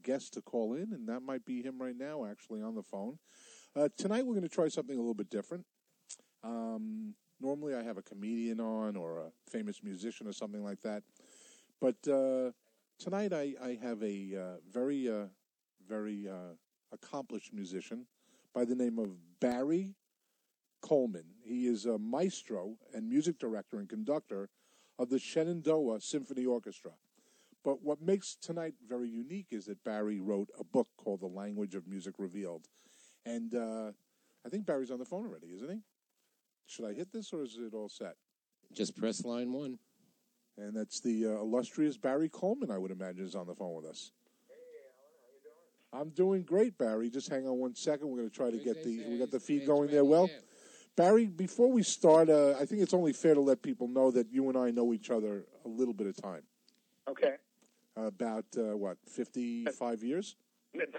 guest to call in, and that might be him right now, actually, on the phone. Tonight we're going to try something a little bit different. Normally I have a comedian on or a famous musician or something like that. But tonight I have a very accomplished musician by the name of Barry Coleman. He is a maestro and music director and conductor of the Shenandoah Symphony Orchestra. But what makes tonight very unique is that Barry wrote a book called The Language of Music Revealed. And I think Barry's on the phone already, isn't he? Should I hit this, or is it all set? Just press line 1. And that's the illustrious Barry Coleman, I would imagine, is on the phone with us. Hey, Alan, how you doing? I'm doing great, Barry. Just hang on 1 second. We're going to try to get we got the feed it's going ready, there. Well, yeah. Barry, before we start, I think it's only fair to let people know that you and I know each other a little bit of time. Okay. About, 55 years? That's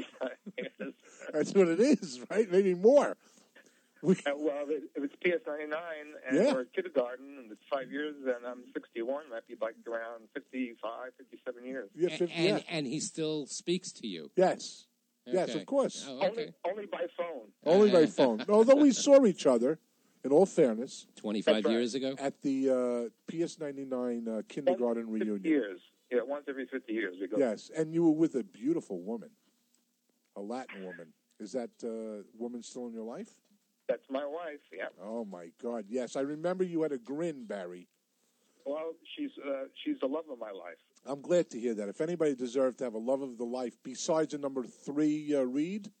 That's what it is, right? Maybe more. well, it was PS99, and Yeah. we're kindergarten, and it's 5 years, and I'm 61. Might be like around 55, 57 years. Yeah, And he still speaks to you. Yes. Yes, Okay. of course. Oh, okay. Only by phone. Only by phone. Although we saw each other, in all fairness, 25 That's right. years ago? at the PS99 kindergarten Once every 50 reunion. years. Yeah, once every 50 years we go. Yes, and you were with a beautiful woman, a Latin woman. Is that woman still in your life? That's my wife, yeah. Oh, my God, yes. I remember you had a grin, Barry. Well, she's the love of my life. I'm glad to hear that. If anybody deserved to have a love of the life, besides the number 3 Reed,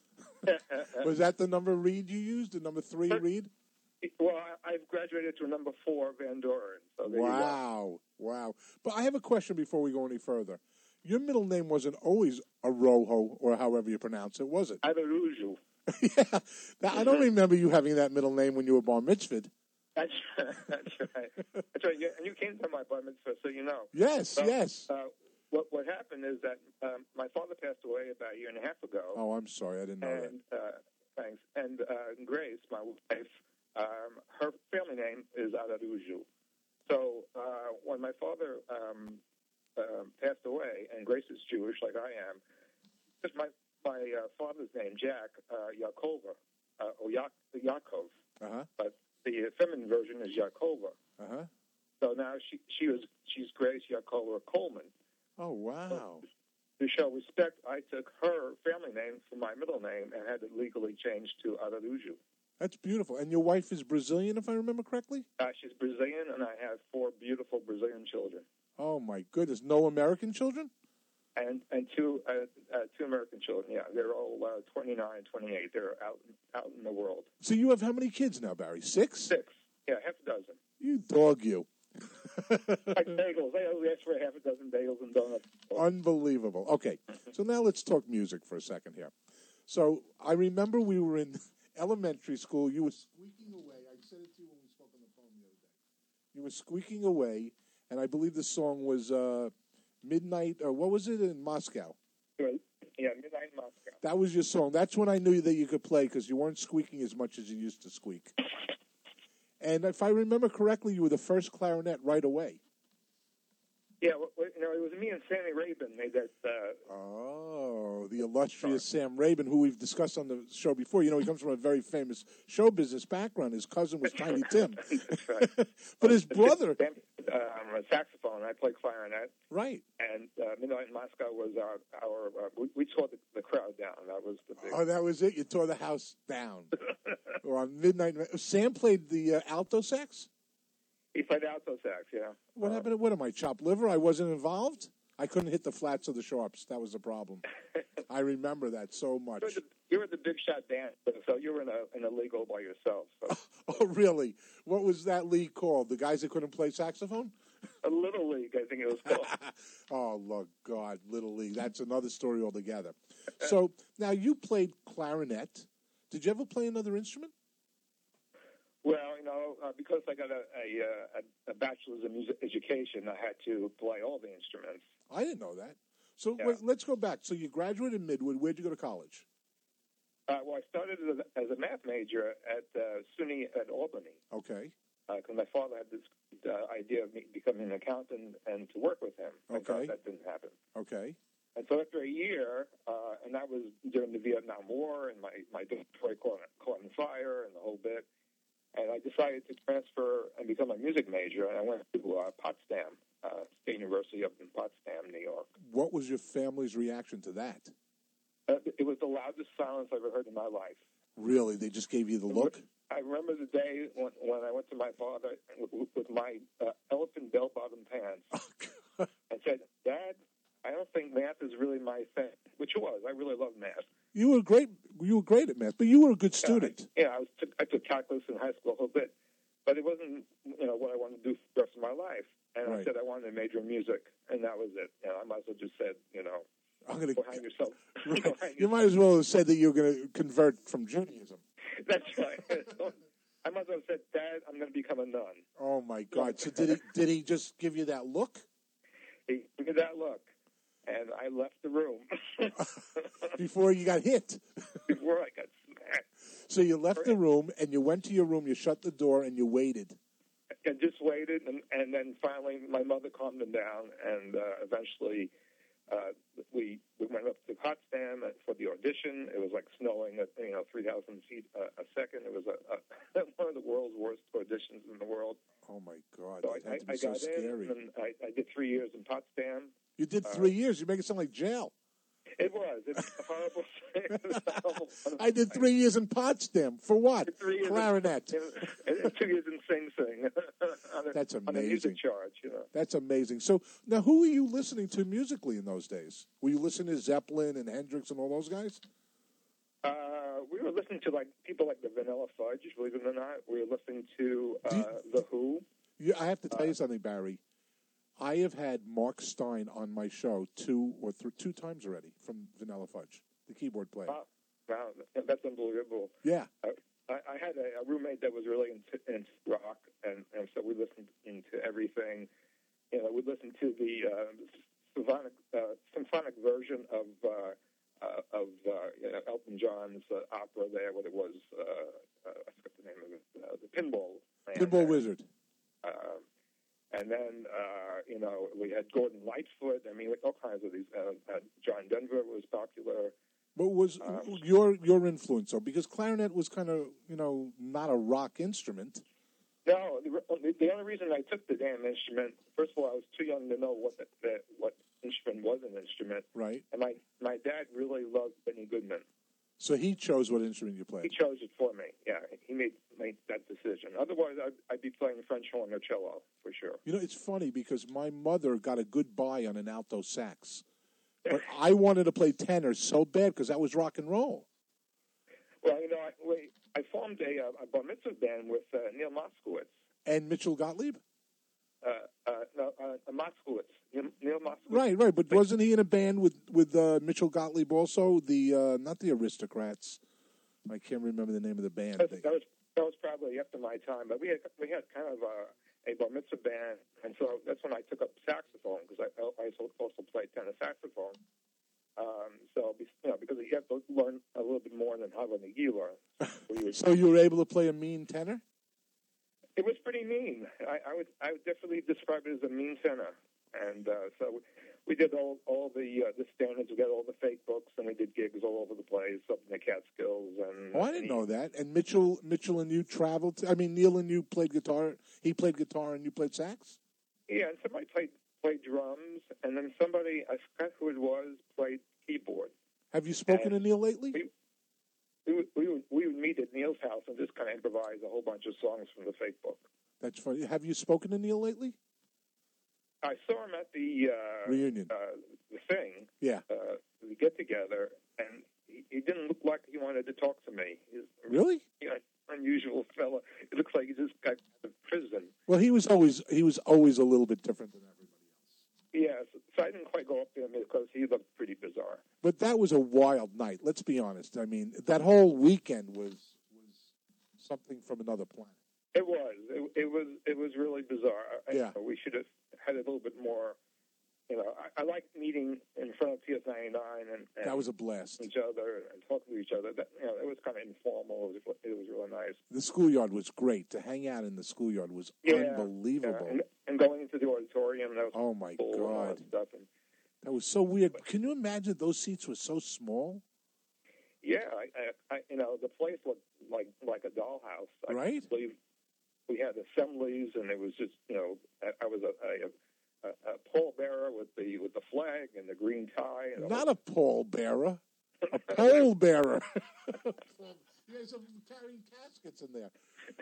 was that the number Reed you used, the number 3 Reed? Well, I've graduated to a number 4 Van Doren. So there you go. Wow. But I have a question before we go any further. Your middle name wasn't always Arojo, or however you pronounce it, was it? Adaruju. Yeah. Now, I don't remember you having that middle name when you were bar mitzvahed. That's right. That's right. Yeah, and you came to my bar mitzvah, so you know. Yes, yes. What happened is that my father passed away about a year and a half ago. Oh, I'm sorry. I didn't know and thanks. And Grace, my wife, her family name is Adaruju. So when my father passed away, and Grace is Jewish like I am, just my father's name, Jack Yakova, or Yaakov, but the feminine version is Yakova. Uh-huh. So now she's Grace Yakova Coleman. Oh, wow. So, to show respect, I took her family name for my middle name and had it legally changed to Adaruju. That's beautiful. And your wife is Brazilian, if I remember correctly? She's Brazilian, and I have 4 beautiful Brazilian children. Oh, my goodness. No American children? And two American children, yeah. They're all 29, 28. They're out in the world. So you have how many kids now, Barry? 6? 6. Yeah, half a dozen. You dog, you. Like bagels. They always ask for half a dozen bagels and donuts. Unbelievable. Okay, so now let's talk music for a second here. So I remember we were in elementary school. You were squeaking away. I said it to you when we spoke on the phone the other day. You were squeaking away, and I believe the song was Midnight, or what was it, in Moscow? Yeah, Midnight in Moscow. That was your song. That's when I knew that you could play, because you weren't squeaking as much as you used to squeak. And if I remember correctly, you were the first clarinet right away. Yeah, well, it was me and Sammy Rabin made that. Oh, the illustrious Sam Rabin, who we've discussed on the show before. You know, he comes from a very famous show business background. His cousin was Tiny Tim. That's right. But his brother... a saxophone. I play clarinet. Right. And Midnight in Moscow was our we tore the crowd down. That was the big... Oh, that was it? You tore the house down. Or on Midnight... Sam played the alto sax? He played alto sax, yeah. What happened? What am I, chopped liver? I wasn't involved? I couldn't hit the flats or the sharps. That was the problem. I remember that so much. You were the big shot band, so you were in a league all by yourself. So. Oh, really? What was that league called? The guys that couldn't play saxophone? A little league, I think it was called. Oh, look, God, Little League. That's another story altogether. So, now you played clarinet. Did you ever play another instrument? Well, because I got a bachelor's in music education, I had to play all the instruments. I didn't know that. So Yeah. wait, let's go back. So you graduated Midwood. Where'd you go to college? Well, I started as a math major at SUNY at Albany. Okay. Because my father had this idea of me becoming an accountant and to work with him. I thought that didn't happen. Okay. And so after a year, and that was during the Vietnam War, and my Detroit caught on fire and the whole bit, and I decided to transfer and become a music major, and I went to Potsdam, State University up in Potsdam, New York. What was your family's reaction to that? It was the loudest silence I've ever heard in my life. Really? They just gave you the look? I remember the day when I went to my father with my elephant bell-bottom pants and said, "Dad, I don't think math is really my thing," which it was. I really love math. You were great. You were great at math, but you were a good student. I took calculus in high school a whole bit, but it wasn't what I wanted to do for the rest of my life. And Right. I said I wanted to major in music, and that was it. I might as well just said, I'm going go hang yourself. Right. Go hang You might as well have said that you were going to convert from Judaism. That's right. I might as well have said, "Dad, I'm going to become a nun." Oh my God! So did he just give you that look He gave me that look, and I left the room before you got hit? before I got smacked. So you left the room and you went to your room. You shut the door and you waited. I just waited, and then finally my mother calmed him down, and eventually we went up to Potsdam for the audition. It was like snowing at 3,000 feet a second. It was one of the world's worst auditions in the world. Oh my God! So That had to be I so got scary. in, and I did 3 years in Potsdam. You did 3 years. You make it sound like jail. It was. It was a horrible. It was a horrible I did 3 years in Potsdam. For what? 3 years Clarinet. and 2 years in Sing Sing. That's On a amazing. music charge, That's amazing. So now, who were you listening to musically in those days? Were you listening to Zeppelin and Hendrix and all those guys? We were listening to people like the Vanilla Fudge, believe it or not. We were listening to The Who. I have to tell you something, Barry. I have had Mark Stein on my show two times already from Vanilla Fudge, the keyboard player. Wow, that's unbelievable. Yeah. I had a roommate that was really into rock, and so we listened into everything. We listened to the symphonic version of Elton John's opera there, what it was, I forgot the name of it, the Pinball. Pinball Wizard. And then, we had Gordon Lightfoot. I mean, all kinds of these. John Denver was popular. What was your influence, though? Because clarinet was kind of, not a rock instrument. No, the only reason I took the damn instrument, first of all, I was too young to know what instrument was an instrument. Right. And my dad really loved Benny Goodman. So he chose what instrument you played. He chose it for me. Yeah, he made that decision. Otherwise, I'd be playing French horn or cello for sure. It's funny because my mother got a good buy on an alto sax, but I wanted to play tenor so bad because that was rock and roll. Well, I formed a bar mitzvah band with Neil Moskowitz. And Mitchell Gottlieb? Moskowitz. Neil Moskowitz. Right. But wasn't he in a band with Mitchell Gottlieb also? The not the Aristocrats. I can't remember the name of the band. That was probably after my time. But we had kind of a bar mitzvah band, and so that's when I took up saxophone because I also played tenor saxophone. Because you have to learn a little bit more than how a guitar. So you were able to play a mean tenor? It was pretty mean. I would definitely describe it as a mean tenor. And so we did all the standards. We got all the fake books, and we did gigs all over the place, up in the Catskills. I didn't know that. And Mitchell and you traveled. Neil and you played guitar. He played guitar, and you played sax. Yeah, and somebody played drums, and then somebody, I forgot who it was, played keyboard. Have you spoken to Neil lately? We would meet at Neil's house and just kind of improvise a whole bunch of songs from the fake book. That's funny. Have you spoken to Neil lately? I saw him at the reunion, the thing. Yeah, the get together, and he didn't look like he wanted to talk to me. Really? Unusual fella. It looks like he just got out of prison. Well, he was always a little bit different than everybody else. Yeah, so I didn't quite go up to him because he looked pretty bizarre. But that was a wild night. Let's be honest. That whole weekend was something from another planet. It was. It was really bizarre. Yeah. We should have had a little bit more. I like meeting in front of PS99 and that was a blast. Each other and talking to each other. It was kind of informal. It was really nice. The schoolyard was great. To hang out in the schoolyard was unbelievable. Yeah. And going into the auditorium. That was oh my cool God! And stuff. And That was so weird. Can you imagine those seats were so small? Yeah, the place looked like a dollhouse. Right. I believe we had assemblies, and it was just, I was a pallbearer with the flag and the green tie. And Not a pallbearer, a pole bearer. You guys are carrying caskets in there.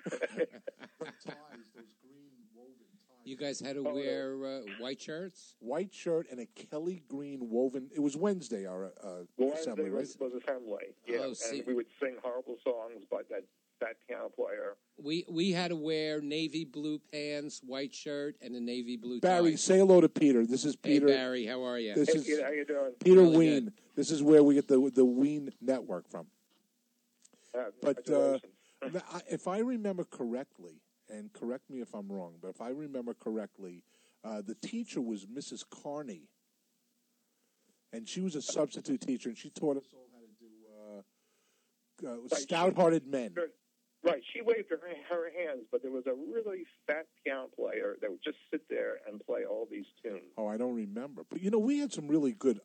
Ties, those green woven ties. You guys had to wear white shirts? White shirt and a Kelly green woven. It was Wednesday, our assembly, right? was assembly. Yeah, and we would sing horrible songs by that piano player. We had to wear navy blue pants, white shirt, and a navy blue Barry, tie. say hello to Peter. This is Peter. Hey, Barry, how are you? This Hey, is Peter, how you doing? Peter Really Ween. good. This is where we get the Ween network from. But Congratulations. if I remember correctly, and correct me if I'm wrong, but if I remember correctly, the teacher was Mrs. Carney, and she was a substitute teacher, and she taught us all how to do stout-hearted men. Right, she waved her hands, but there was a really fat piano player that would just sit there and play all these tunes. Oh, I don't remember. But, we had some really good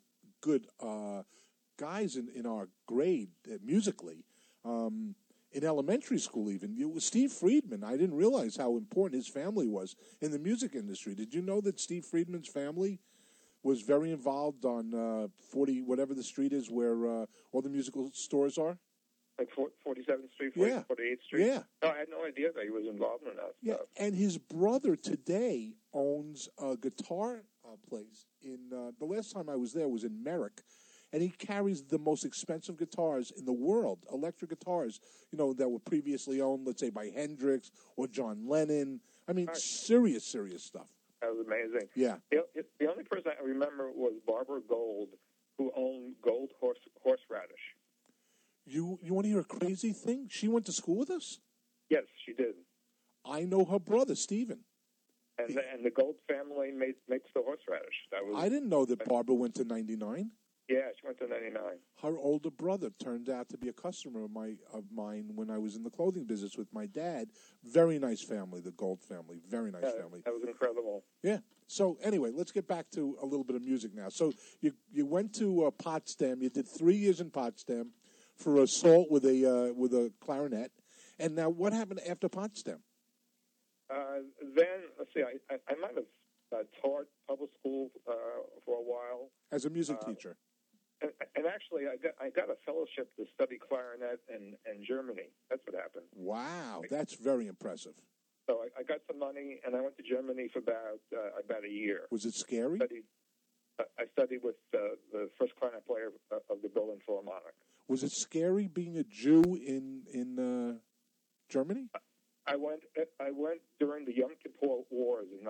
guys in our grade musically. In elementary school, even. It was Steve Friedman. I didn't realize how important his family was in the music industry. Did you know that Steve Friedman's family was very involved on 40, whatever the street is where all the musical stores are? Like 47th Street, 48th Street? Yeah. No, I had no idea that he was involved in that stuff. And his brother today owns a guitar place. The last time I was there was in Merrick. And he carries the most expensive guitars in the world, electric guitars, that were previously owned, let's say, by Hendrix or John Lennon. I mean, serious stuff. That was amazing. Yeah. The only person I remember was Barbara Gold, who owned Gold Horseradish. You want to hear a crazy thing? She went to school with us? Yes, she did. I know her brother, Stephen. And the Gold family makes the horseradish. I didn't know that Barbara went to 99. Yeah, she went to 99. Her older brother turned out to be a customer of mine when I was in the clothing business with my dad. Very nice family, the Gold family. Very nice family. That was incredible. Yeah. So anyway, let's get back to a little bit of music now. So you went to Potsdam. You did 3 years in Potsdam for assault with a clarinet. And now, what happened after Potsdam? Then let's see. I might have taught public school for a while As a music teacher. And actually, I got a fellowship to study clarinet in Germany. That's what happened. Wow, that's very impressive. So I got some money, and I went to Germany for about a year. Was it scary? I studied with the first clarinet player of the Berlin Philharmonic. Was it scary being a Jew in Germany? I went during the Yom Kippur Wars in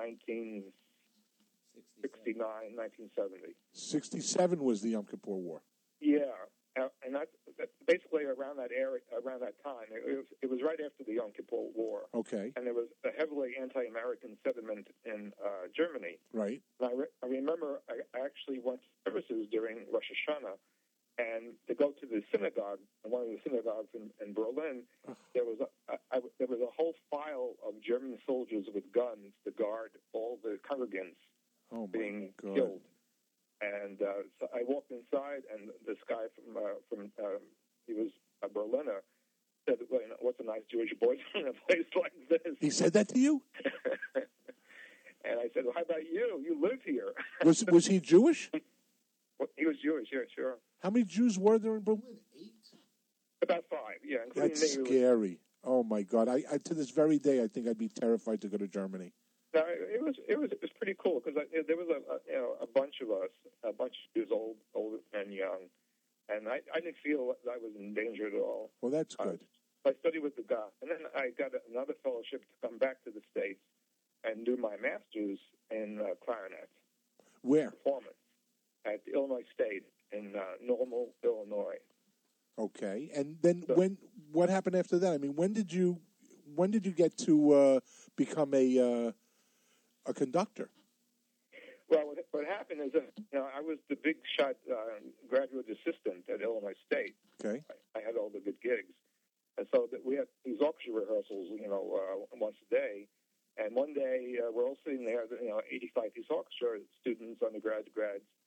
1969, 1970. 67 was the Yom Kippur War. Yeah, and that basically around that time. It was right after the Yom Kippur War. Okay. And there was a heavily anti-American sentiment in Germany. Right. And I remember I actually went to services during Rosh Hashanah, and to go to the synagogue, one of the synagogues in Berlin, there was a whole file of German soldiers with guns to guard all the congregants being killed. And so I walked inside, and this guy from he was a Berliner, said, well, "What's a nice Jewish boy doing in a place like this?" He said that to you? And I said, "Well, how about you? You live here." Was he Jewish? Well, he was Jewish, yeah, sure. How many Jews were there in Berlin? 8? About 5, yeah. Including That's me. scary. Oh my God! I to this very day, I think I'd be terrified to go to Germany. No, it was pretty cool because there was a bunch of us, a bunch of Jews, old and young, and I didn't feel that I was in danger at all. Well, that's good. I studied with the guy, and then I got another fellowship to come back to the States and do my master's in clarinet. Where? Performance at Illinois State in Normal, Illinois. Okay, and then what happened after that? I mean, when did you get to become a conductor? Well, what happened is that I was the big shot graduate assistant at Illinois State. Okay, I had all the good gigs, and so that we had these orchestra rehearsals, once a day. And one day we're all sitting there, 85 piece orchestra students, undergrads, grads,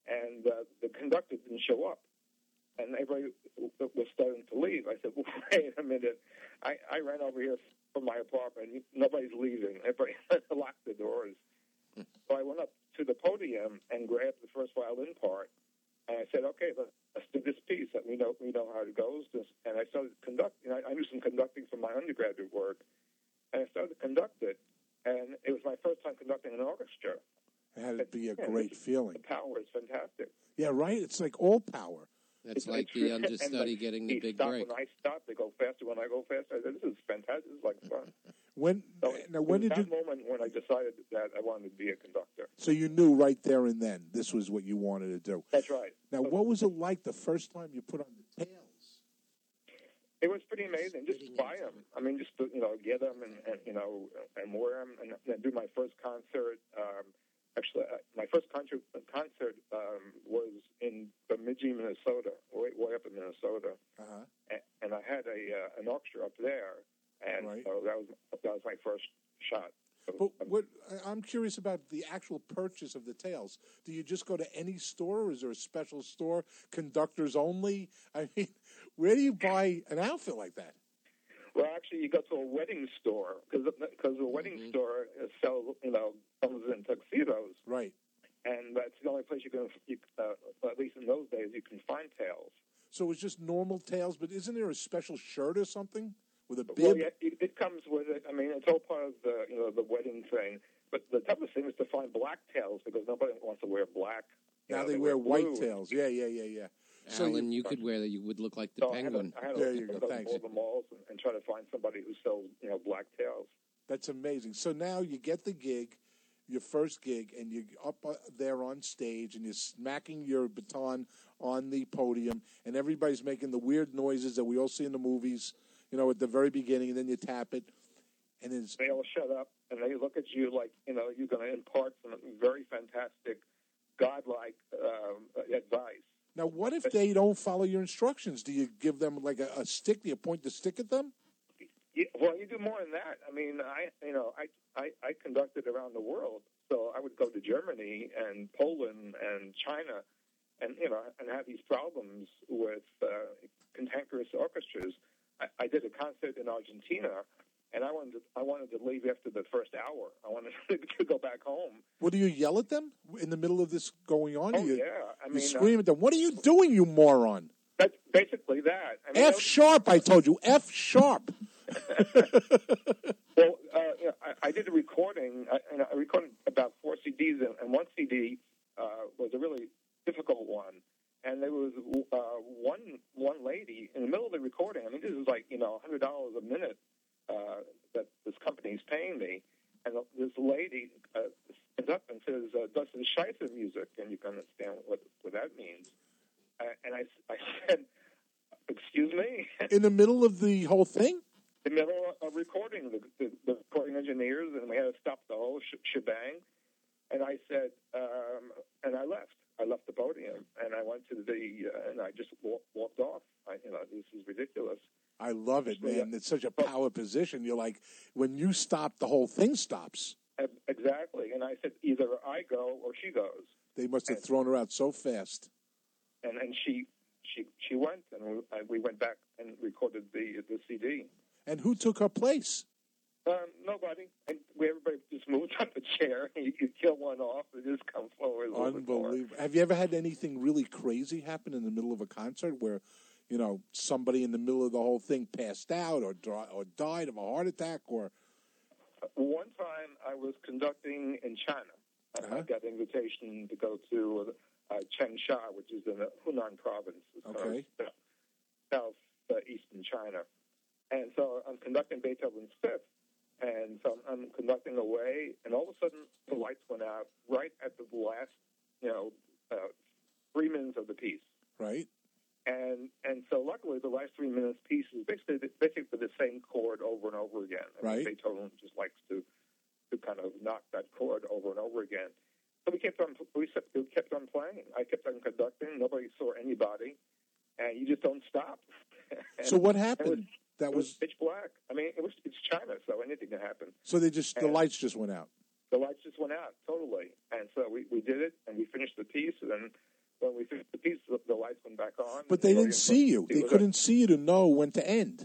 and the conductor didn't show up. And everybody was starting to leave. I said, well, wait a minute. I ran over here from my apartment. Nobody's leaving. Everybody locked the doors. So I went up to the podium and grabbed the first violin part. And I said, okay, let's do this piece. We know how it goes. And I started conducting. I knew some conducting from my undergraduate work. And I started to conduct it. And it was my first time conducting an orchestra. It had to be a great feeling. The power is fantastic. Yeah, right? It's like all power. That's like the understudy getting the big break. When I stop, they go faster. When I go faster, I said, this is fantastic. This is like fun. When did you... moment when I decided that I wanted to be a conductor. So you knew right there and then this was what you wanted to do. That's right. Now, what was it like the first time you put on the tails? It was pretty amazing. Just buy them. I mean, just to, get them and wear them and then do my first concert. Actually, my first concert was in Bemidji, Minnesota, way up in Minnesota, and I had an orchestra up there, and so that was my first shot. But what I'm curious about the actual purchase of the tails. Do you just go to any store, or is there a special store, conductors only? I mean, where do you buy an outfit like that? Well, actually, you go to a wedding store because the wedding store sells, comes in tuxedos. Right. And that's the only place you can, at least in those days, you can find tails. So it's just normal tails, but isn't there a special shirt or something with a bib? Well, yeah, it comes with it. I mean, it's all part of the wedding thing. But the toughest thing is to find black tails because nobody wants to wear black. Now they wear white tails. Yeah. So Alan, you could wear that. You would look like the penguin. I had there you go. Thanks. All the malls and try to find somebody who sells black tails. That's amazing. So now you get the gig, your first gig, and you're up there on stage, and you're smacking your baton on the podium, and everybody's making the weird noises that we all see in the movies, at the very beginning, and then you tap it, and they all shut up, and they look at you like, you're going to impart some very fantastic, godlike advice. Now, what if they don't follow your instructions? Do you give them like a stick? Do you point the stick at them? Yeah, well, you do more than that. I mean, I conducted around the world, so I would go to Germany and Poland and China, and have these problems with cantankerous orchestras. I did a concert in Argentina, and I wanted to leave after the first hour. I wanted to go back home. Well, do you yell at them in the middle of this going on? Oh, yeah. I mean, you scream at them. What are you doing, you moron? That's basically that. I mean, F sharp, I told you. F sharp. Well, I did a recording. I recorded about 4 CDs, and one CD was a really difficult one. And there was one lady in the middle of the recording. I mean, this is like $100 a minute that this company's paying me, and this lady stands up and says, "Das ist Scheiße music," and you can understand what that means. And I said, "Excuse me." In the middle of the whole thing. In the middle of recording, the recording engineers, and we had to stop the whole shebang. And I said, and I left. I left the podium, and I went to and I just walked off. This is ridiculous. I love it, man. It's such a power position. You're like, when you stop, the whole thing stops. Exactly. And I said, either I go or she goes. They must have thrown her out so fast. And she went, and we went back and recorded the CD. And who took her place? Nobody. And everybody just moved up a chair. You kill one off and just come forward. Unbelievable. Have you ever had anything really crazy happen in the middle of a concert where, somebody in the middle of the whole thing passed out or died of a heart attack? Or one time I was conducting in China. I got an invitation to go to Changsha, which is in the Hunan province. Okay. Southeastern China. And so I'm conducting Beethoven's Fifth, and so I'm conducting away, and all of a sudden the lights went out right at the last, 3 minutes of the piece. Right. And so luckily the last 3 minutes piece is basically the same chord over and over again. Right. Beethoven just likes to kind of knock that chord over and over again. So we kept on playing. I kept on conducting. Nobody saw anybody, and you just don't stop. So what happened? It was pitch black. I mean, it's China, so anything can happen. So the lights just went out. The lights just went out, totally. And so we did it, and we finished finished the piece, and then when we finished the piece, the lights went back on. But they didn't see you. They couldn't see you to know when to end.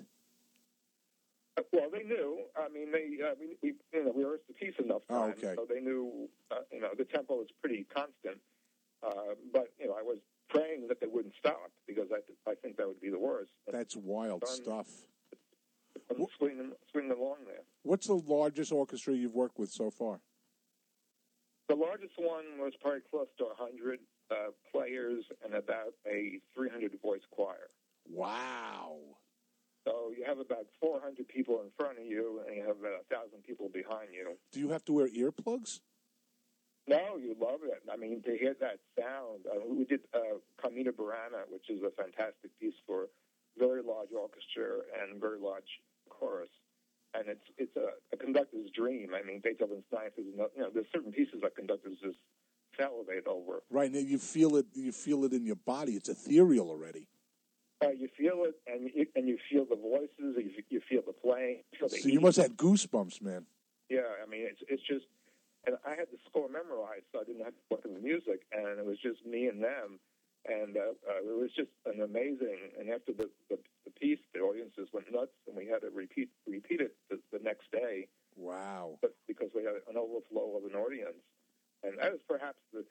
Well, they knew. I mean, we rehearsed the piece enough times, so they knew. The tempo was pretty constant. But I was praying that they wouldn't stop because I think that would be the worst. That's wild stuff. Swinging along there. What's the largest orchestra you've worked with so far? The largest one was probably close to 100 players and about a 300-voice choir. Wow. So you have about 400 people in front of you, and you have about 1,000 people behind you. Do you have to wear earplugs? No, you love it. I mean, to hear that sound. We did Carmina Burana, which is a fantastic piece for very large orchestra and very large chorus. And it's a conductor's dream. I mean, Beethoven's Ninth is, there's certain pieces that conductors just salivate over. Right, and you feel it. You feel it in your body. It's ethereal already. You feel it, and you feel the voices. You feel the playing. So you must have goosebumps, man. Yeah, I mean, it's just. And I had the score memorized, so I didn't have to look at the music, and it was just me and them. And it was just an amazing. And after the piece, the audiences went nuts, and we had to repeat it the next day. Wow! But because we had an overflow of an audience, and that was perhaps the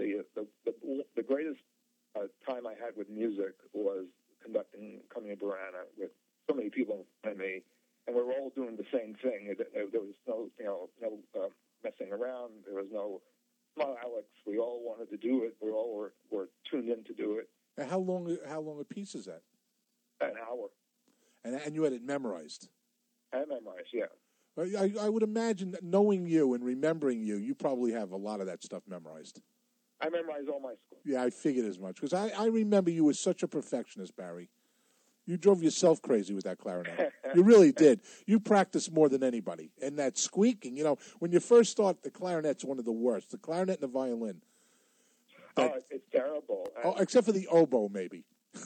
greatest time I had with music was conducting Carmina Burana with so many people in front of me, and we were all doing the same thing. There was no messing around. There was no "Come on, Alex." We all wanted to do it. We all were tuned in to do it. And how long a piece is that? An hour. And you had it memorized? I memorized, yeah. I would imagine that knowing you and remembering you, you probably have a lot of that stuff memorized. I memorized all my scores. Yeah, I figured as much. Because I remember you as such a perfectionist, Barry. You drove yourself crazy with that clarinet. You really did. You practiced more than anybody. And that squeaking, when you first start, the clarinet's one of the worst. The clarinet and the violin. It's terrible. Except for the oboe, maybe.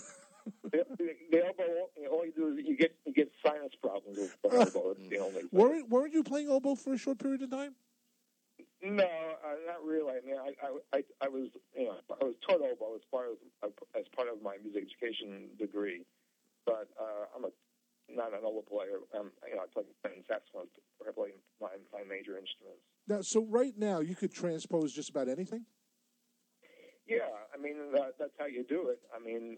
The oboe, all you do is you get sinus problems with the oboe. It's the only thing. Weren't you playing oboe for a short period of time? No, not really. I mean, I was taught oboe as part of my music education degree. But I'm not an oboe player. I play saxophone, probably my major instruments. Now, so right now, you could transpose just about anything? Yeah, I mean, that's how you do it. I mean,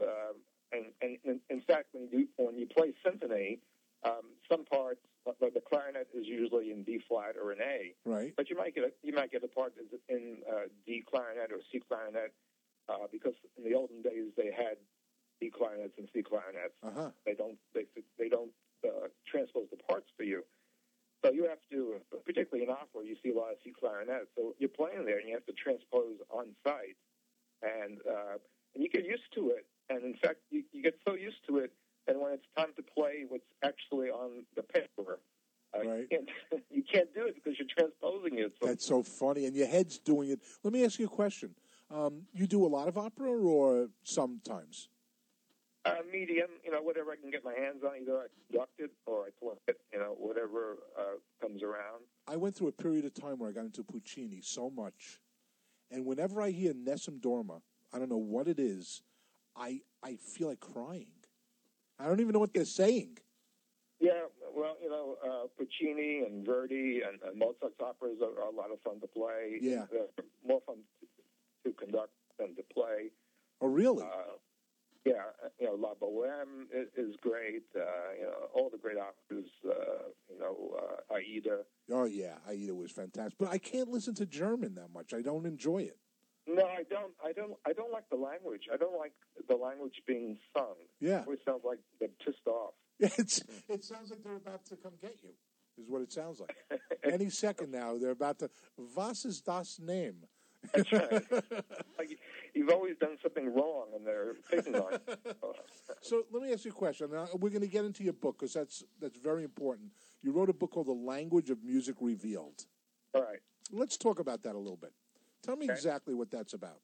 and in fact, when you play symphony, some parts, like the clarinet is usually in D flat or in A. Right. But you might get a part that's in D clarinet or C clarinet because in the olden days they had D clarinets and C clarinets. Uh-huh. They don't transpose the parts for you. So you have to, particularly in opera, you see a lot of C clarinets. So you're playing there and you have to transpose on site, and you get used to it. And in fact, you get so used to it, and when it's time to play what's actually on the paper, right. you can't do it because you're transposing it. So. That's so funny, and your head's doing it. Let me ask you a question. You do a lot of opera, or sometimes? Medium, whatever I can get my hands on. Either I conduct it or I play it, whatever comes around. I went through a period of time where I got into Puccini so much, and whenever I hear Nessun Dorma, I don't know what it is, I feel like crying. I don't even know what they're saying. Yeah, well, Puccini and Verdi and Mozart's operas are a lot of fun to play. Yeah. They're more fun to conduct than to play. Oh, really? La Bohème is great. All the great operas. Aida. Oh yeah, Aida was fantastic. But I can't listen to German that much. I don't enjoy it. No, I don't like the language. I don't like the language being sung. Yeah, it always sounds like they're pissed off. It sounds like they're about to come get you. Is what it sounds like. Any second now, they're about to. Was ist das name? That's right. Like you've always done something wrong, and they're picking on you. So let me ask you a question. Now, we're going to get into your book because that's very important. You wrote a book called The Language of Music Revealed. All right. Let's talk about that a little bit. Tell me exactly what that's about.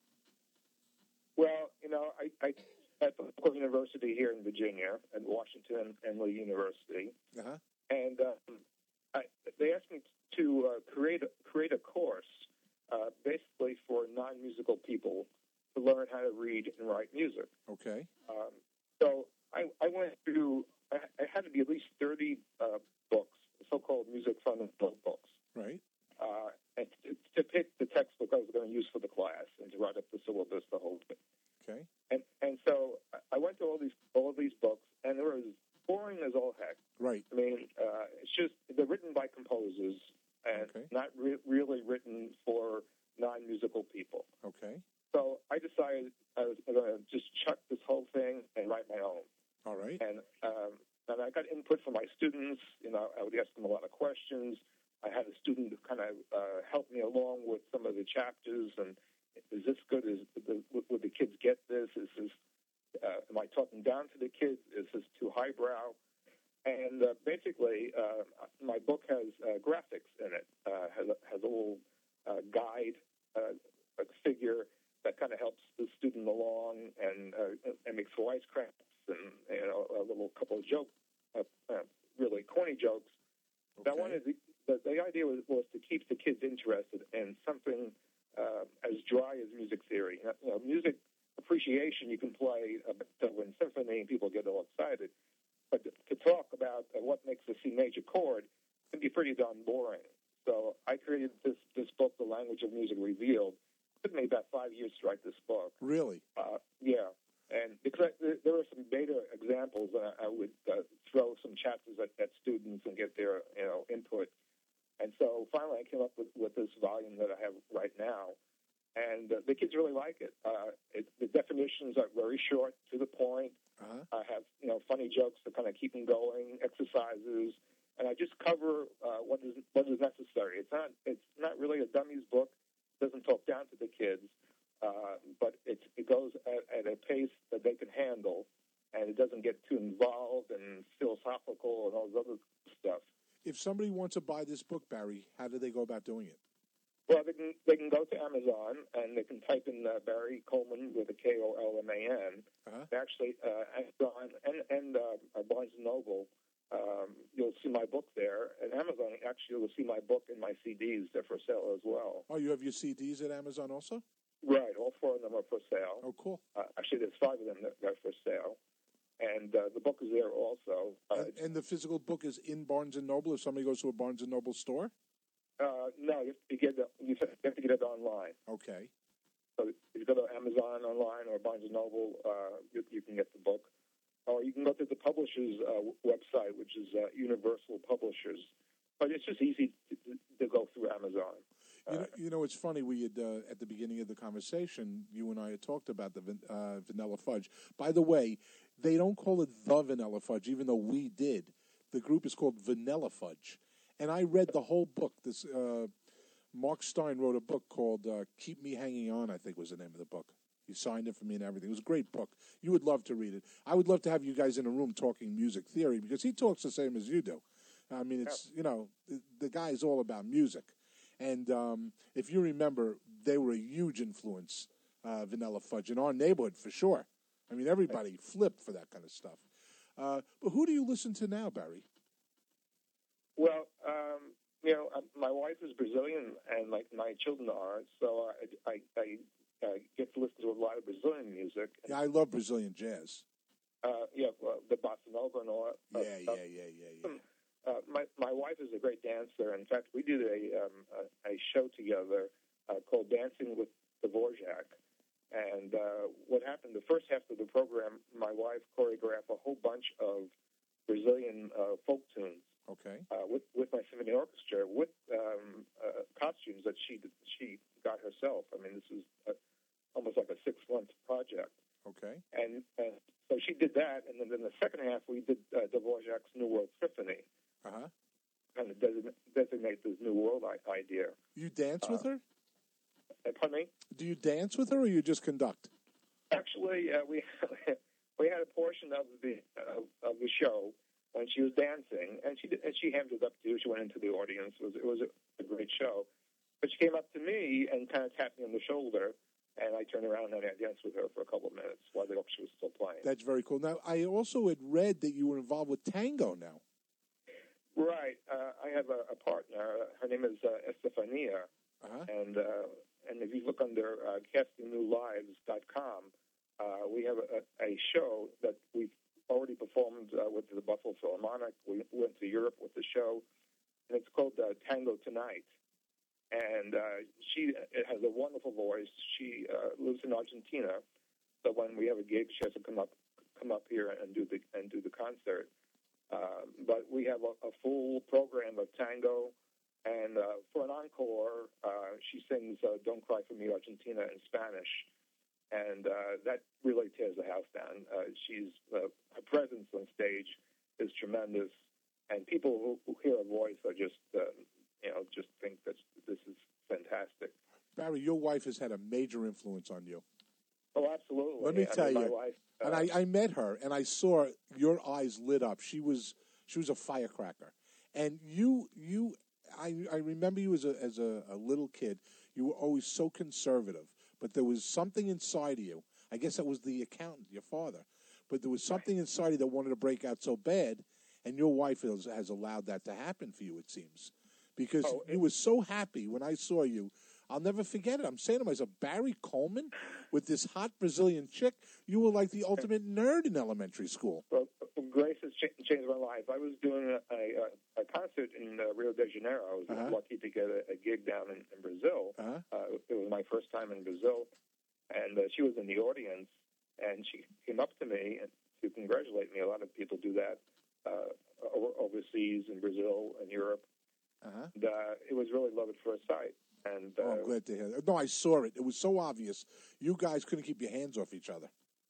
Well, I at the local university here in Virginia, at Washington and Lee University, and they asked me to create a course basically for non-musical people to learn how to read and write music. Okay. So I went through, I had to be at least 30 books, so-called music fundamental books. Right. And to pick the textbook I was going to use for the class and to write up the syllabus, the whole thing. Okay. And so I went through all of these books, and they were as boring as all heck. Right. I mean, it's just they're written by composers and not really written for non-musical people. Okay. So I decided I was going to just chuck this whole thing and write my own. All right. And I got input from my students. You know, I would ask them a lot of questions. I had a student kind of help me along with some of the chapters. And is this good? Would the kids get this? Am I talking down to the kids? Is this too highbrow? And basically, my book has graphics in it. Has a little guide, a figure that kind of helps the student along, and makes wisecracks and a little couple of jokes, really corny jokes. Okay. I wanted the idea was to keep the kids interested in something as dry as music theory. You know, music appreciation, you can play a Beethoven symphony and people get all excited. But to talk about what makes a C major chord can be pretty darn boring. So I created this book, The Language of Music Revealed. It took me about 5 years to write this book. Really? Yeah. And because there were some beta examples, I would throw some chapters at students and get their input. And so finally I came up with this volume that I have right now. And the kids really like it. The definitions are very short, to the point. Uh-huh. I have funny jokes to kind of keep them going, exercises, and I just cover what is necessary. It's not really a dummies book. It doesn't talk down to the kids, but it goes at a pace that they can handle, and it doesn't get too involved and philosophical and all this other stuff. If somebody wants to buy this book, Barry, how do they go about doing it? Well, they can go to Amazon and they can type in Barry Coleman with a Kolman. Uh-huh. Actually, Amazon and Barnes & Noble, you'll see my book there. And Amazon, actually, you'll see my book and my CDs. They're for sale as well. Oh, you have your CDs at Amazon also? Right. All 4 of them are for sale. Oh, cool. Actually, there's 5 of them that are for sale. And the book is there also. And the physical book is in Barnes & Noble if somebody goes to a Barnes & Noble store? No, you have to get it online. Okay. So if you go to Amazon online or Barnes & Noble, you can get the book. Or you can go to the publisher's website, which is Universal Publishers. But it's just easy to go through Amazon. It's funny. We had, at the beginning of the conversation, you and I had talked about the Vanilla Fudge. By the way, they don't call it the Vanilla Fudge, even though we did. The group is called Vanilla Fudge. And I read the whole book. This Mark Stein wrote a book called Keep Me Hanging On, I think was the name of the book. He signed it for me and everything. It was a great book. You would love to read it. I would love to have you guys in a room talking music theory because he talks the same as you do. I mean, it's, the guy is all about music. And if you remember, they were a huge influence, Vanilla Fudge, in our neighborhood for sure. I mean, everybody flipped for that kind of stuff. But who do you listen to now, Barry? Well, my wife is Brazilian, and my children are, so I get to listen to a lot of Brazilian music. Yeah, I love Brazilian jazz. The bossa nova and all that. Yeah. My wife is a great dancer. In fact, we did a show together called Dancing with Dvorak. And what happened, the first half of the program, my wife choreographed a whole bunch of Brazilian folk tunes. Okay. With my symphony orchestra, with costumes that she got herself. I mean, this is almost like a 6-month project. Okay. And so she did that, and then in the second half we did Dvorak's New World Symphony. Uh-huh. Kind of designate this New World idea. You dance with her? Pardon me? Do you dance with her, or you just conduct? Actually, we had a portion of the show when she was dancing, and she hammed it up too. She went into the audience. It was a great show. But she came up to me and kind of tapped me on the shoulder, and I turned around and I danced with her for a couple of minutes while the orchestra was still playing. That's very cool. Now, I also had read that you were involved with tango now. Right. I have a partner. Her name is Estefania, And if you look under castingnewlives.com, we have a show that we've already performed with the Buffalo Philharmonic. We went to Europe with the show, and it's called Tango Tonight. And she has a wonderful voice. She lives in Argentina, so when we have a gig, she has to come up here and do the concert. But we have a full program of tango, and for an encore, she sings "Don't Cry for Me, Argentina" in Spanish, and that really tears the house down. Her presence on stage is tremendous, and people who hear her voice are just think that this is fantastic. Barry, your wife has had a major influence on you. Oh, absolutely. Let me tell you, my wife, and I met her, and I saw your eyes lit up. She was a firecracker, and I remember you as a little kid. You were always so conservative, but there was something inside of you. I guess that was the accountant, your father, but there was something inside of you that wanted to break out so bad, and your wife has allowed that to happen for you. It seems, because you were so happy when I saw you. I'll never forget it. I'm saying to myself, Barry Coleman with this hot Brazilian chick, you were like the ultimate nerd in elementary school. Well, Grace has changed my life. I was doing a concert in Rio de Janeiro. I was lucky to get a gig down in Brazil. It was my first time in Brazil, and she was in the audience, and she came up to me to congratulate me. A lot of people do that overseas in Brazil and Europe. And, it was really love at first sight. And I'm glad to hear that. No, I saw it. It was so obvious. You guys couldn't keep your hands off each other.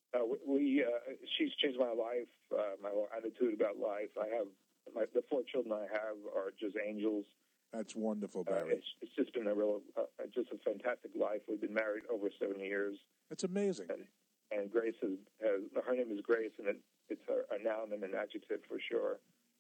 She's changed my life, my whole attitude about life. The 4 children I have are just angels. That's wonderful, Barry. It's just been just a fantastic life. We've been married over 7 years. That's amazing. And Grace her name is Grace, and it's a noun and an adjective for sure.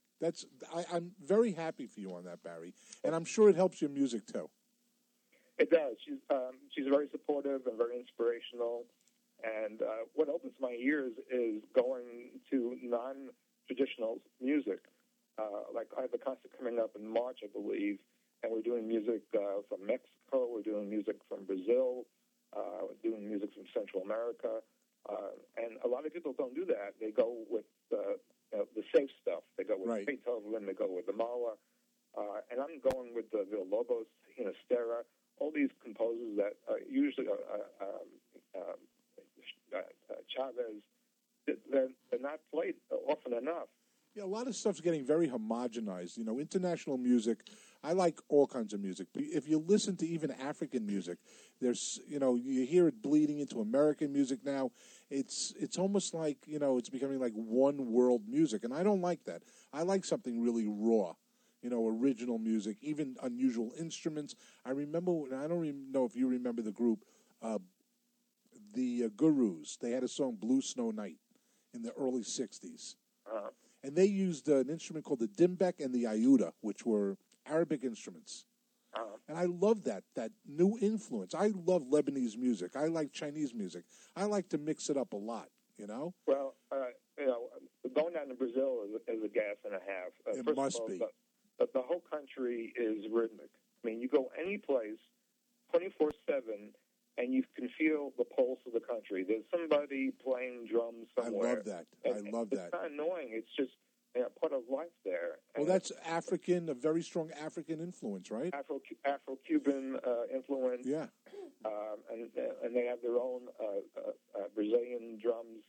I'm very happy for you on that, Barry, and I'm sure it helps your music too. It does. She's very supportive and very inspirational. And what opens my ears is going to non-traditional music. Like I have a concert coming up in March, I believe, and we're doing music from Mexico. We're doing music from Brazil. We're doing music from Central America. And a lot of people don't do that. They go with the safe stuff. They go with Beethoven. They go with the Mahler. And I'm going with the Villalobos, Ginastera, all these composers that usually Chavez, they're not played often enough. Yeah, a lot of stuff's getting very homogenized. International music, I like all kinds of music. But if you listen to even African music, there's, you hear it bleeding into American music now. It's almost like, it's becoming like one world music. And I don't like that. I like something really raw. Original music, even unusual instruments. I remember, I don't even know if you remember the group, the Gurus. They had a song, Blue Snow Night, in the early 60s. And they used an instrument called the dimbek and the ayuda, which were Arabic instruments. And I love that new influence. I love Lebanese music. I like Chinese music. I like to mix it up a lot, Well, going down to Brazil is a gas and a half. It must be. The whole country is rhythmic. I mean, you go any place, 24/7, and you can feel the pulse of the country. There's somebody playing drums somewhere. I love that. It's not annoying. It's just part of life there. Well, that's African, a very strong African influence, right? Afro-Cuban influence. Yeah. And they have their own Brazilian drums.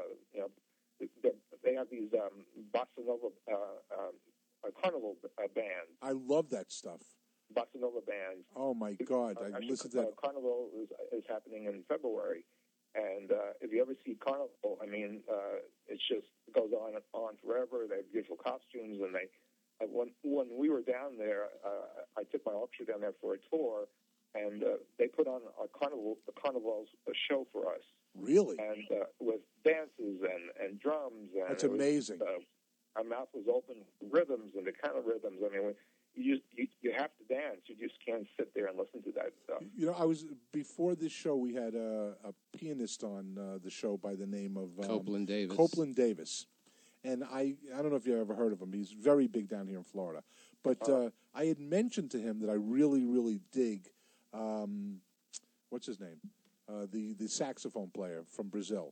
They have these bossa nova carnival bands. I love that stuff. Bossa nova bands. Oh my God! I listened to that. Carnival is happening in February, and if you ever see Carnival, I mean, it just goes on and on forever. They have beautiful costumes, and when we were down there, I took my orchestra down there for a tour, and they put on the Carnival's show for us. Really? And with dances and drums. And that's amazing. Our mouth was open to rhythms and the kind of rhythms. I mean, you have to dance. You just can't sit there and listen to that stuff. Before this show, we had a pianist on the show by the name of Copeland Davis. Copeland Davis. And I don't know if you ever heard of him. He's very big down here in Florida. But I had mentioned to him that I really, really dig What's his name? The saxophone player from Brazil.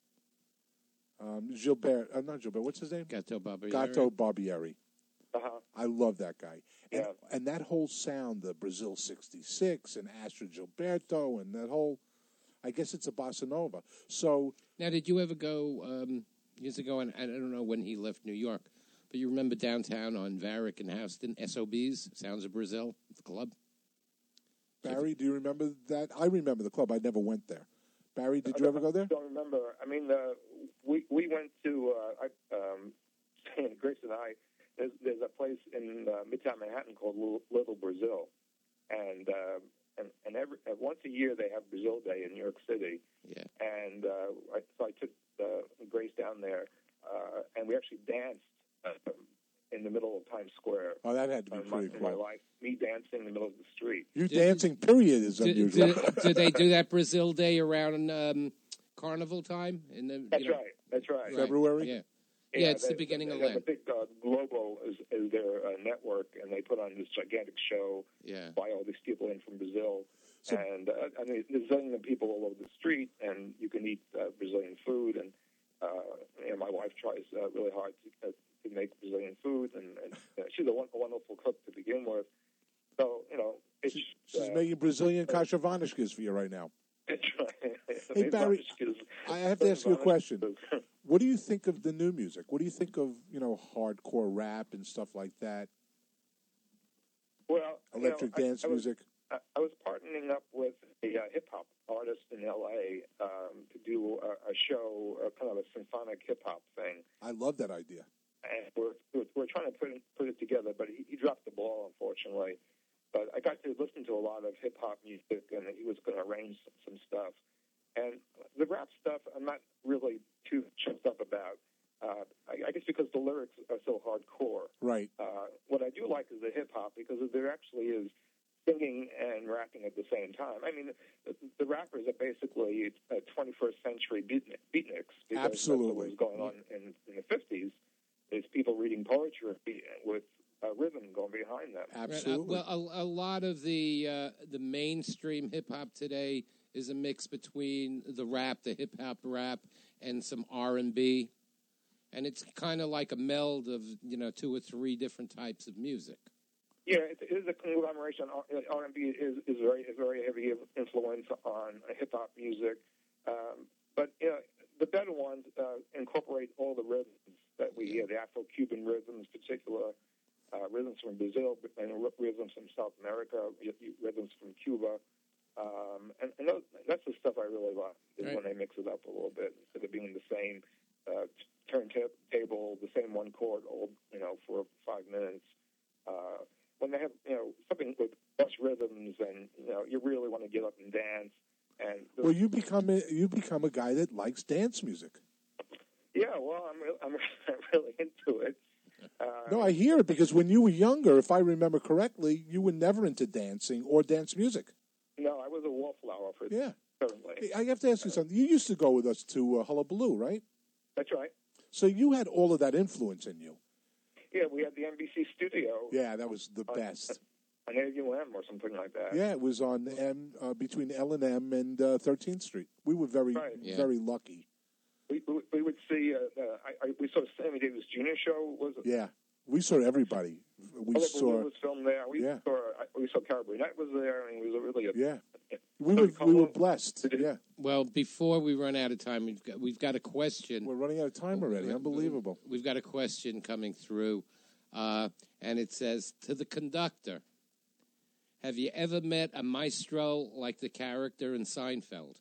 Gilbert, not Gilbert. What's his name? Gato Barbieri. Gato Barbieri. Uh-huh. I love that guy. And, Yeah. and that whole sound, the Brazil 66 and Astrid Gilberto and that whole, I guess it's a bossa nova. So, Now, did you ever go years ago, and I don't know when he left New York, but you remember downtown on Varick and Houston, SOBs, Sounds of Brazil, the club? Barry, do you remember that? I remember the club. I never went there. Barry, did you ever go there? I don't remember. I mean, we went to Grace and I. There's a place in Midtown Manhattan called Little Brazil, and once a year they have Brazil Day in New York City. Yeah. And so I took Grace down there, and we actually danced in the middle of Times Square. Oh, that had to be pretty in my cool. life, me dancing in the middle of the street. You dancing, period, is unusual. Do they do that Brazil Day around Carnival time? That's right. That's right. February? Yeah. Yeah, it's the beginning of Lent. Lent. The big Globo is their network, and they put on this gigantic show. Yeah. Fly all these people in from Brazil, So- and I mean, there's zillion of people all over the street, and you can eat Brazilian food. And my wife tries really hard to make Brazilian food, and she's a wonderful cook to begin with. So it's She's making Brazilian kashavanishkas for you right now. It's right. Hey, Barry, I have to ask you a question. What do you think of the new music? What do you think of, hardcore rap and stuff like that? Well, Electric dance music? I was partnering up with a hip-hop artist in L.A. To do a show, kind of a symphonic hip-hop thing. I love that idea. And we're trying to put it together, but he dropped the ball, unfortunately. But I got to listen to a lot of hip-hop music, and he was going to arrange some stuff. And the rap stuff, I'm not really too chuffed up about. I guess because the lyrics are so hardcore. Right. What I do like is the hip-hop, because there actually is singing and rapping at the same time. I mean, the rappers are basically 21st century beatniks. Because Absolutely. That's what was going on in the 50s, is people reading poetry with rhythm going behind them. Absolutely. Right. Well, a lot of the mainstream hip hop today is a mix between the rap, the hip hop rap, and some R&B, and it's kind of like a meld of 2 or 3 different types of music. Yeah, it is a conglomeration. R&B is very heavy influence on hip hop music, but the better ones incorporate all the rhythms that we hear, the Afro-Cuban rhythms, particular rhythms from Brazil, and rhythms from South America, rhythms from Cuba. And that's the stuff I really like, is right. when they mix it up a little bit, instead of being the same turntable, the same one chord, for 5 minutes. When they have, something with less rhythms, and you really want to get up and dance. And well, you become a guy that likes dance music. Yeah, well, I'm really into it. No, I hear it, because when you were younger, if I remember correctly, you were never into dancing or dance music. No, I was a wallflower for certainly. I have to ask you something. You used to go with us to Hullabaloo, right? That's right. So you had all of that influence in you. Yeah, we had the NBC studio. Yeah, that was the best. On AUM or something like that. Yeah, it was on between L&M and 13th Street. We were very lucky. We would see. We saw Sammy Davis Jr. show. Yeah, we saw everybody. We saw. Was filmed there. We saw Carrie Burnett was there, and it was really we were blessed. Yeah. Well, before we run out of time, we've got a question. We're running out of time already. Unbelievable. We've got a question coming through, and it says, to the conductor, have you ever met a maestro like the character in Seinfeld?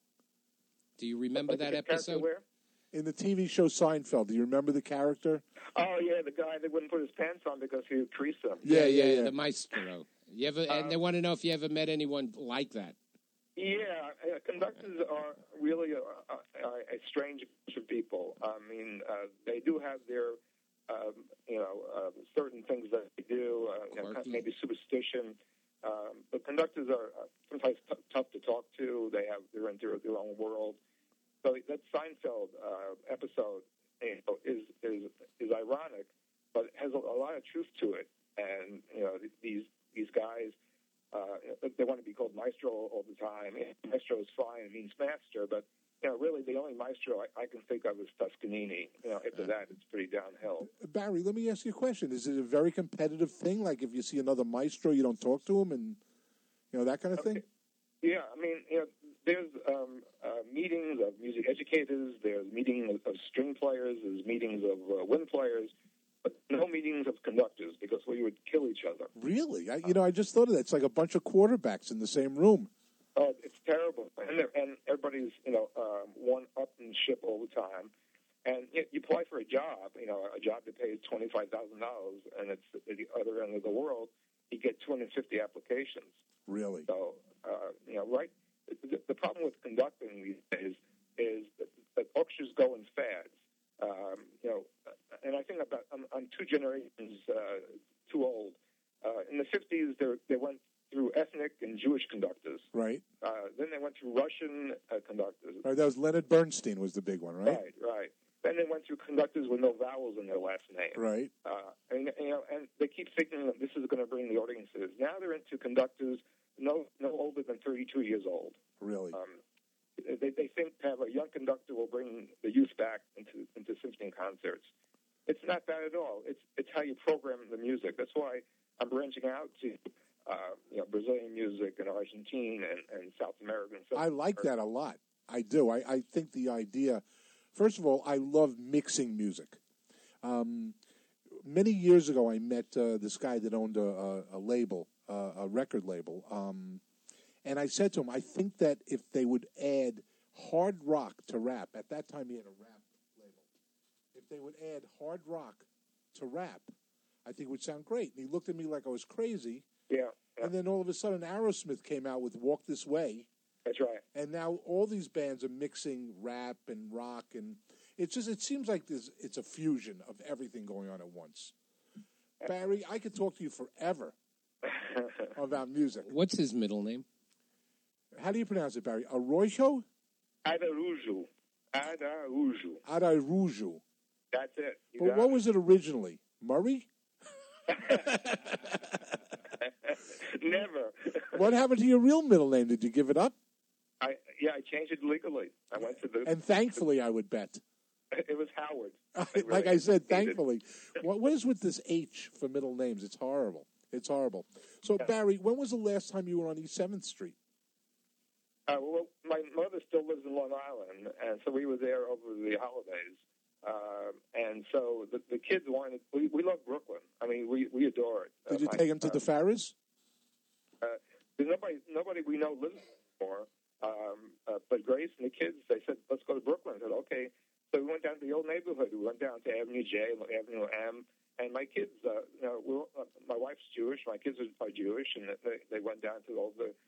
Do you remember that episode? Where? In the TV show Seinfeld, do you remember the character? Oh, yeah, the guy that wouldn't put his pants on because he would crease them. Yeah, the maestro. You ever? And they want to know if you ever met anyone like that. Yeah, conductors are really a strange bunch of people. I mean, they do have their, certain things that they do, maybe superstition. But conductors are sometimes tough to talk to. They're in their own world. So that Seinfeld episode is ironic, but has a lot of truth to it. And these guys they want to be called maestro all the time. Maestro is fine; it means master, but really the only maestro I can think of is Toscanini. After that, it's pretty downhill. Barry, let me ask you a question. Is it a very competitive thing? Like if you see another maestro, you don't talk to him and, that kind of thing? Yeah, I mean, there's meetings of music educators, there's meetings of string players, there's meetings of wind players, but no meetings of conductors because we would kill each other. Really? I just thought of that. It's like a bunch of quarterbacks in the same room. Oh, it's terrible, and everybody's one-upmanship all the time. And you apply for a job, a job that pays $25,000, and it's at the other end of the world. You get 250 applications. Really? So, right. The problem with conducting these days is that orchestras go in fads. And I think I'm 2 generations too old. In the 50s, they went through ethnic and Jewish conductors. Right. Then they went through Russian conductors. Right, that was Leonard Bernstein was the big one, right? Right. Then they went through conductors with no vowels in their last name. Right. And they keep thinking that this is going to bring the audiences. Now they're into conductors no older than 32 years old. Really? They think to have a young conductor will bring the youth back into symphony concerts. It's not that at all. It's how you program the music. That's why I'm branching out to Brazilian music and Argentine and South American. I like that a lot. I do. I think the idea. First of all, I love mixing music. Many years ago, I met this guy that owned a label, a record label, and I said to him, I think that if they would add hard rock to rap, at that time he had a rap label, if they would add hard rock to rap, I think it would sound great. And he looked at me like I was crazy. Yeah. And then all of a sudden, Aerosmith came out with Walk This Way. That's right. And now all these bands are mixing rap and rock, and it seems like it's a fusion of everything going on at once. Barry, I could talk to you forever about music. What's his middle name? How do you pronounce it, Barry? Arroyo? Adarujo. Adarujo. That's it. But what was it originally? Murray? Never. What happened to your real middle name? Did you give it up? I changed it legally. I went to the... And thankfully, I would bet. It was Howard. Like I said, thankfully. What is with this H for middle names? It's horrible. It's horrible. So, Barry, when was the last time you were on East 7th Street? Well, my mother still lives in Long Island, and so we were there over the holidays. And so the kids wanted... We love Brooklyn. I mean, we adore it. Did you take them to the Farrah's? There's nobody we know lives anymore. But Grace and the kids, they said, let's go to Brooklyn. I said, okay. So we went down to the old neighborhood. We went down to Avenue J, Avenue M, and my kids, my wife's Jewish, my kids are Jewish, and they went down to all the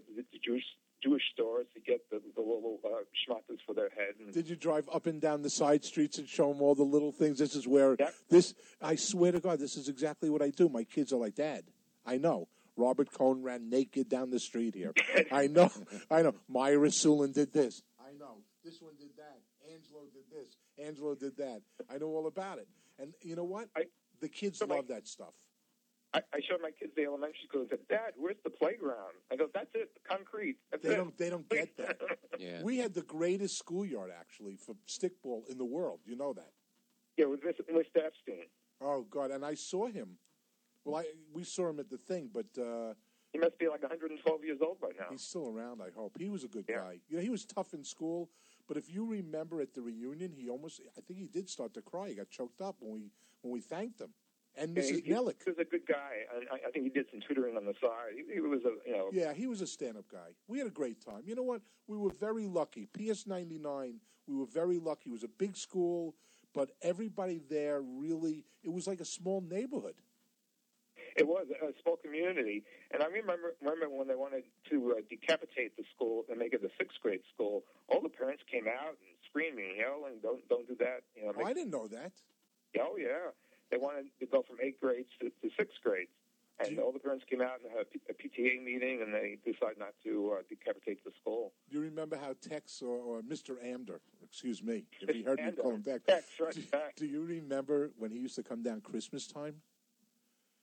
Jewish stores to get the little schmatters for their head. And did you drive up and down the side streets and show them all the little things? This is where I swear to God, this is exactly what I do. My kids are like, Dad, I know. Robert Cohn ran naked down the street here. I know. Myra Sulin did this. I know. This one did that. Angelo did this. Angelo did that. I know all about it. And you know what? The kids love that stuff. I showed my kids the elementary school and said, Dad, where's the playground? I go, that's it, the concrete. They don't get that. Yeah. We had the greatest schoolyard, actually, for stickball in the world. You know that? Yeah, with Mr. Epstein. Oh, God. And I saw him. Well, we saw him at the thing, but... he must be like 112 years old by now. He's still around, I hope. He was a good guy. He was tough in school, but if you remember at the reunion, I think he did start to cry. He got choked up when we thanked him. And Mrs. Nellick. He was a good guy. I think he did some tutoring on the side. He was Yeah, he was a stand-up guy. We had a great time. You know what? We were very lucky. PS 99, we were very lucky. It was a big school, but everybody there really, it was like a small neighborhood. It was a small community, and I remember when they wanted to decapitate the school and make it a sixth grade school. All the parents came out and screaming, yelling, "Don't do that!" I didn't know that. Oh yeah, they wanted to go from eighth grades to sixth grades, and all the parents came out and had a PTA meeting, and they decided not to decapitate the school. Do you remember how Tex or Mr. Amder, excuse me, if you heard me call him Tex, right. Do you remember when he used to come down Christmas time?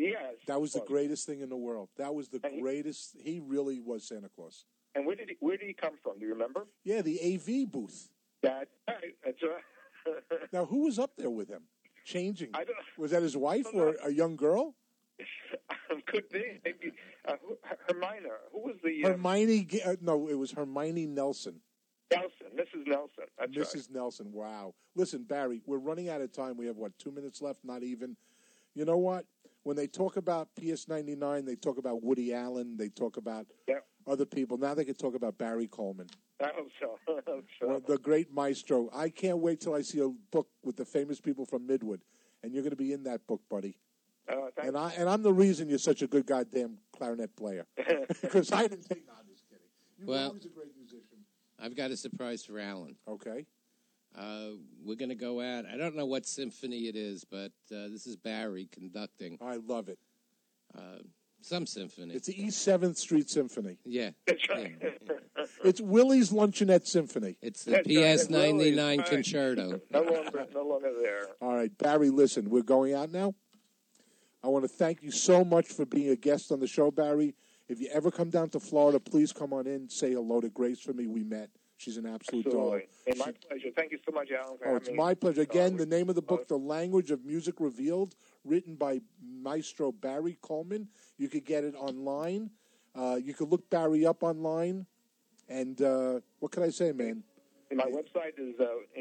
Yes. That was the greatest thing in the world. That was the greatest. He really was Santa Claus. And where did he come from? Do you remember? Yeah, the AV booth. That's right. That's right. Now, who was up there with him? Changing. I don't. Was that his wife or a young girl? Could be. Maybe Hermione. Who was the Hermione? No, it was Hermione Nelson. Nelson, Mrs. Nelson. That's Mrs. right. Nelson. Wow. Listen, Barry, we're running out of time. We have 2 minutes left? Not even. You know what? When they talk about PS99, they talk about Woody Allen. They talk about other people. Now they can talk about Barry Coleman. I hope so. I hope so. The great maestro. I can't wait till I see a book with the famous people from Midwood, and you're going to be in that book, buddy. And I'm the reason you're such a good goddamn clarinet player. Because I didn't think. No, I'm just kidding. You were always a great musician. I've got a surprise for Alan. Okay. We're going to go out. I don't know what symphony it is, but this is Barry conducting. I love it. Some symphony. It's the East 7th Street Symphony. Yeah. That's right. Yeah. It's Willie's Luncheonette Symphony. It's the PS99 Concerto. No longer there. All right, Barry, listen, we're going out now. I want to thank you so much for being a guest on the show, Barry. If you ever come down to Florida, please come on in, say hello to Grace for me. We met. She's an absolute doll. And my pleasure. Thank you so much, Alan, for having me. It's my pleasure. Again, the name of the book, The Language of Music Revealed, written by Maestro Barry Coleman. You could get it online. You could look Barry up online. And what can I say, man? And my website is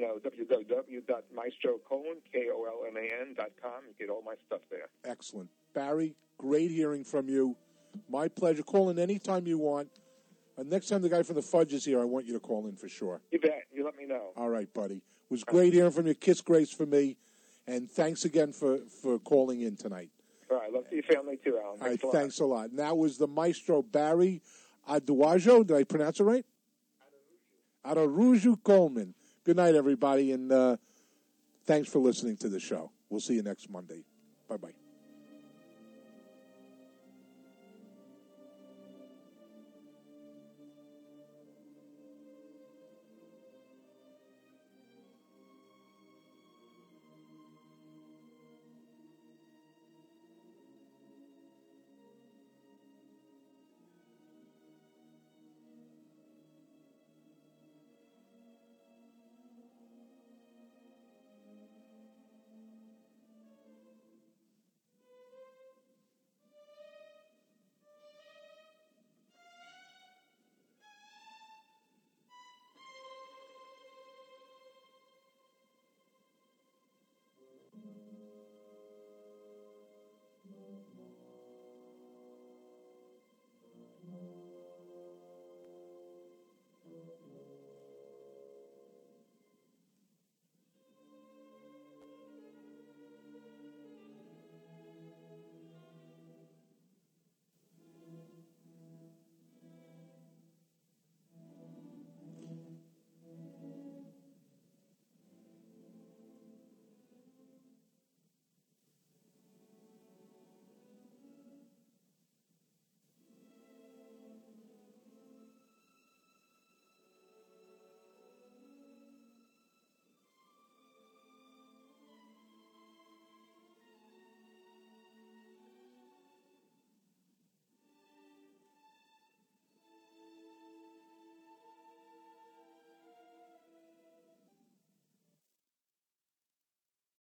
www.maestrocoleman.com. You get all my stuff there. Excellent. Barry, great hearing from you. My pleasure. Call in anytime you want. Next time the guy from the Fudge is here, I want you to call in for sure. You bet. You let me know. All right, buddy. It was great hearing from you. Kiss Grace for me. And thanks again for calling in tonight. All right. Love to your family, too, Alan. All right. Thanks a lot. And that was the Maestro Barry Aduajo. Did I pronounce it right? Araújo Coleman. Good night, everybody. And thanks for listening to the show. We'll see you next Monday. Bye-bye.